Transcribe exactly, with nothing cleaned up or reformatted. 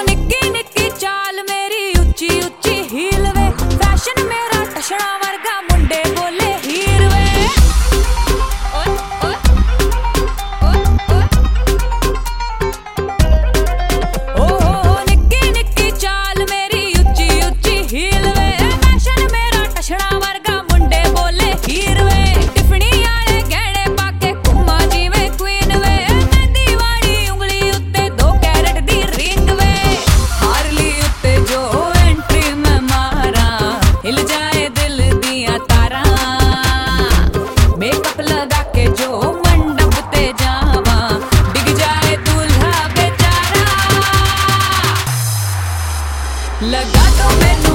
निक्की निक्की चाल मेरी उच्ची उच्ची हील वे, फैशन मेरा टशना वर्गा मुंडे बोले हीर वे। ओए ओए ओए ओए ओ हो निक्की निक्की चाल मेरी उच्ची उच्ची हील वे, फैशन मेरा टशना वर्गा मुंडे बोले हीर वे। टिफनी आले गहने पाके घुम्मा जिवें क्वीन वे, मेहंदी वाली उंगली उत्ते दो कैरेट दी रिंग वे। हारली उत्ते जो एंट्री मैं मारा, हिल जाए दिल दियां तारा। मेकअप लगा के जो मंडप ते जावा, डिग जाए दूल्हा बेचारा। लगा दो मैनू